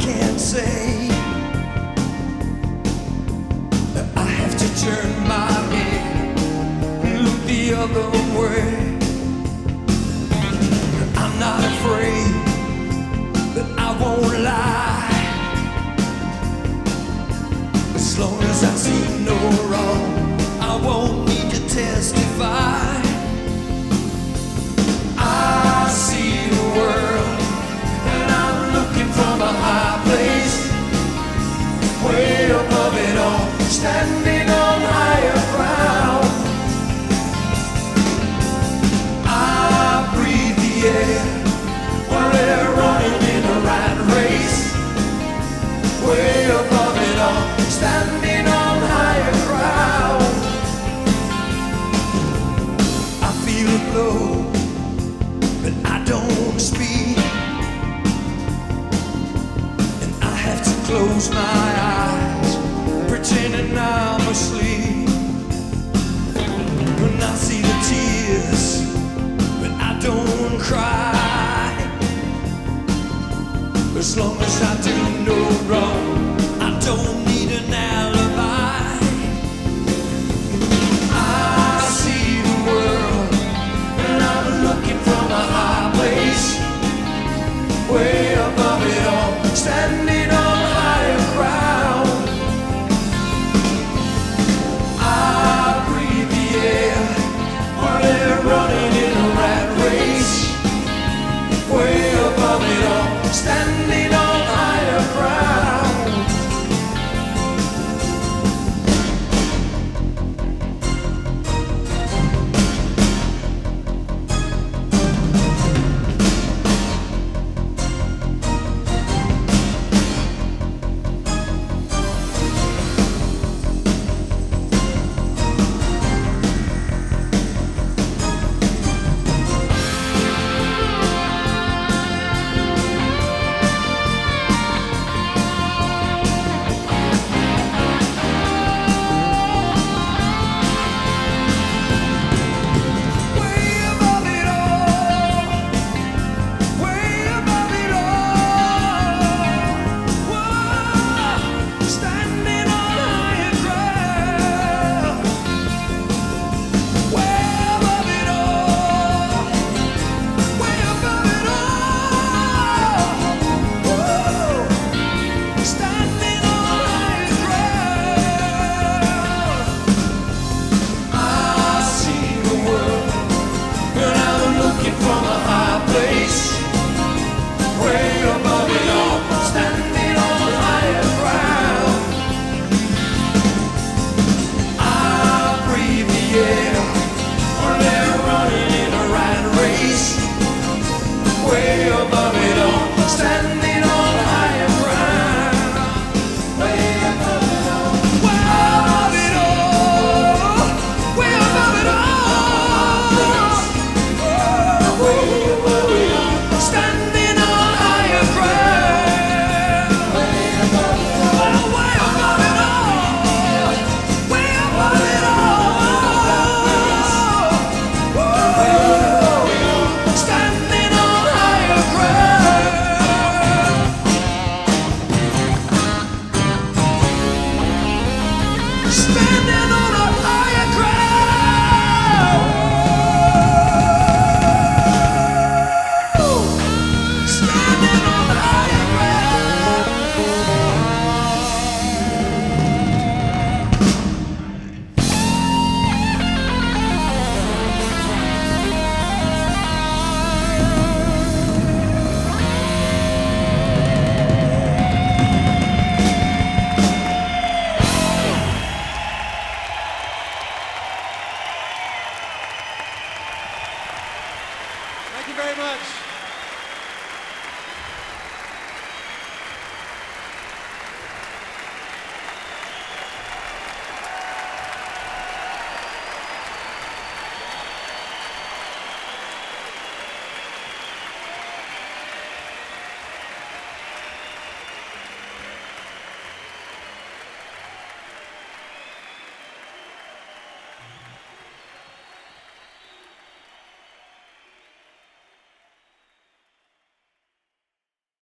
can't say. I have to turn my head and look the other way. I'm not afraid, but I won't lie. As long as I see no wrong, I won't need to testify. I see the world, and I'm looking from a high place, way above it all, standing on higher ground. I breathe the air while they're running in a rat race, way above it all, standing on higher ground. I feel a glow, but I don't speak, and I have to close my eyes, pretending I'm asleep. When I see the tears, but I don't cry. As long as I do no wrong, I don't need